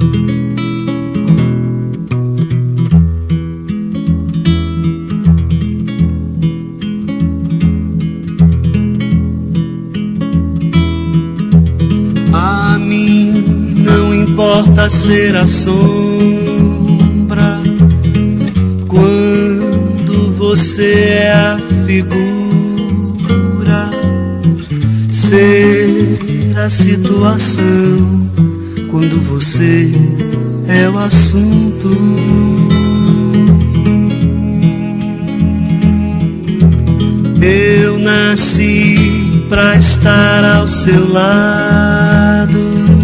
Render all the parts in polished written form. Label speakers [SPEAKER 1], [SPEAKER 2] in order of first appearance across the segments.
[SPEAKER 1] A mim não importa ser a sombra quando você é a figura, ser a situação quando você é o assunto. Eu nasci pra estar ao seu lado,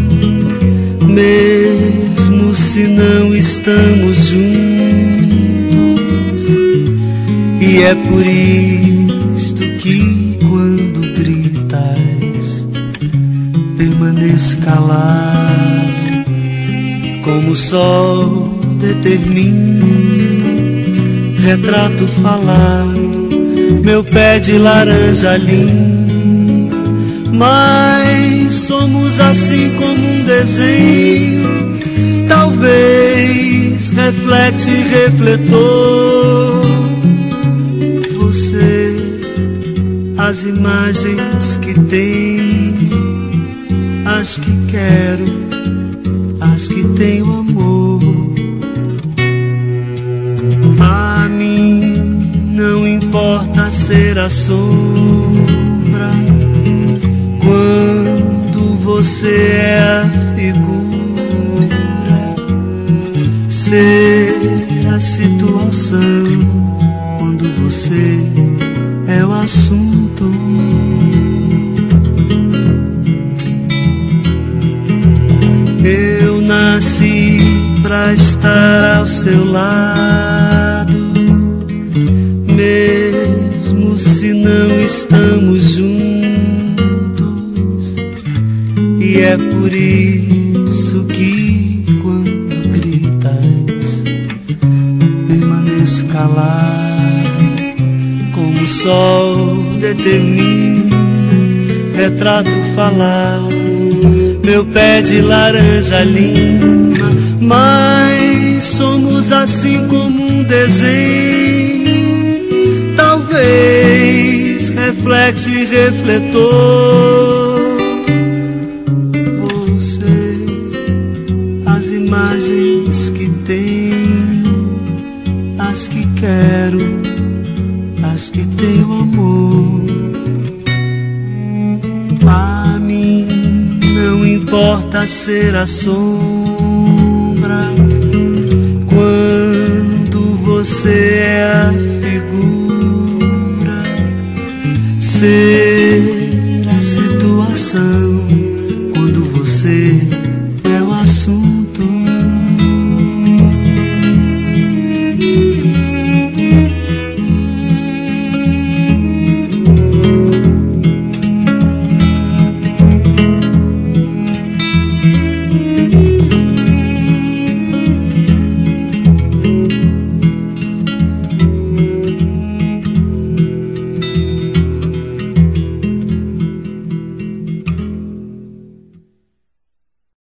[SPEAKER 1] mesmo se não estamos juntos. E é por isto que quando gritas permaneço calado, como o sol determina, retrato falado, meu pé de laranja linda. Mas somos assim como um desenho, talvez reflete refletor. Você, as imagens que tenho, as que quero, as que tenho amor. A mim não importa ser a sombra quando você é a figura, ser a situação quando você é o assunto. Eu nasci pra estar ao seu lado, mesmo se não estamos juntos. E é por isso que quando gritas permaneço calado, como o sol determina, retrato falado, meu pé de laranja lima. Mas somos assim como um desenho, talvez reflexo e refletor. Você, as imagens que tenho, as que quero, as que tenho amor. A mim não importa ser a sombra quando você é a figura, ser a situação